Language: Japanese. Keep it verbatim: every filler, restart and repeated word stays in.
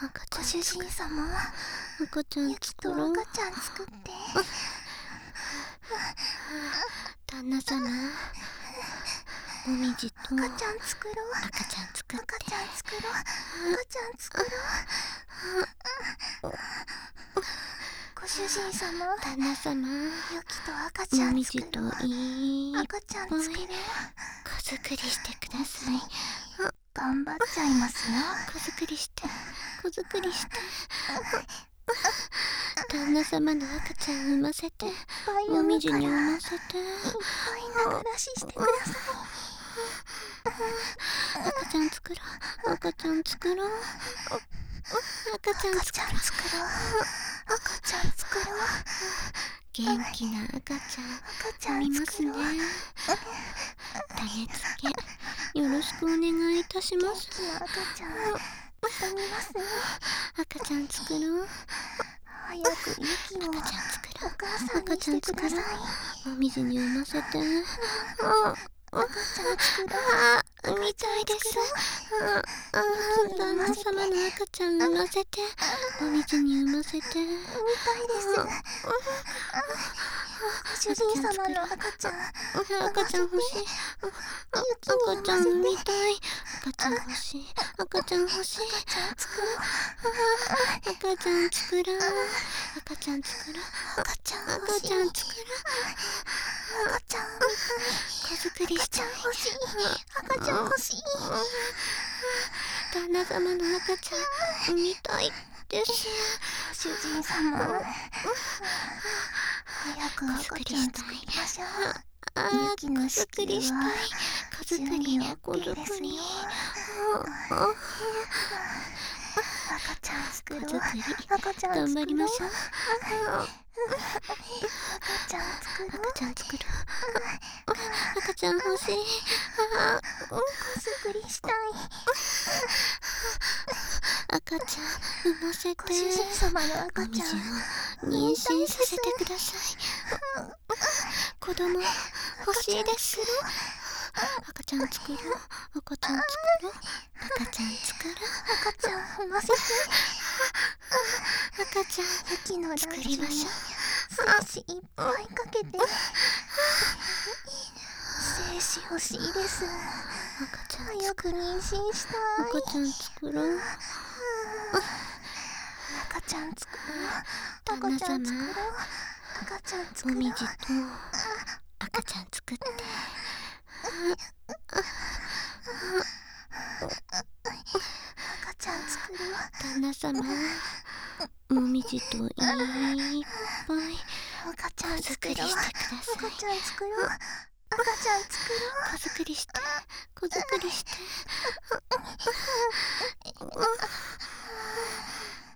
赤ちゃんご主人様、 赤ちゃんゆきと作ろう。 赤ちゃん作って。 旦那様、もみじと赤ちゃん作ろう。 赤ちゃん作って。 赤ちゃん作ろう。赤ちゃん作ろう。ご主人様、 旦那様、 ゆきと赤ちゃんもみじと作ろう。 いっ赤ちゃんぱい作ろう。 子作りしてください。 頑張っちゃいますよ。 子作りして、子作りして。旦那様の赤ちゃん産ませて、もみじに産ませて。いっぱいながらししてください。 赤ちゃん作ろう。赤ちゃん作ろう。赤ちゃん作ろう。 作ろう。赤ちゃん作ろう。 元気な赤ちゃん産みますね。種付けよろしくお願いいたします。 元気な赤ちゃん産みますね。 赤ちゃん作ろう。 早くゆきを赤ちゃん作ろう。 お母さんにしてください。 もみじに産ませて。 赤ちゃん作ろう。 産みたいです。旦那様の赤ちゃん産ませて。もみじに産ませて。 産みたいです。ご主人様の赤ちゃん。 赤ちゃん欲しい。赤ちゃん産みたい。赤ちゃん欲しい。赤ちゃん欲しい。赤ちゃん作ろう。赤ちゃん作ろう。 赤ちゃん欲しい。 赤ちゃん作ろう。 赤ちゃん子作りしたい。 欲しい。赤ちゃん欲しい。 旦那様の赤ちゃん産みたいです。 ご主人様、早く赤ちゃん作りましょう。ゆきの子宮は子作り、子作り。 赤ちゃん作ろう。 赤ちゃん頑張りましょう。 赤ちゃん作ろう。 赤ちゃん作ろう。赤ちゃん欲しい。 子作りしたい。 赤ちゃん産ませて。 ご主人様の赤ちゃん妊娠させてください。子供欲しいです。赤ちゃん作ろう。赤ちゃん作ろう。赤ちゃん作ろう。 赤ちゃん産ませて。 赤ちゃんゆきの作りましょう。精子いっぱいかけて。精子欲しいです。 赤ちゃん早く妊娠したい。 赤ちゃん作ろう。 赤ちゃん作ろう。 旦那様、 赤ちゃん作ろう。 もみじと赤ちゃん作って。 赤ちゃん作ろう。 旦那様、もみじといっぱい赤ちゃん作ろう。 子作りしてください。 赤ちゃん作ろう。赤ちゃん作ろう。 子作りして、子作りして。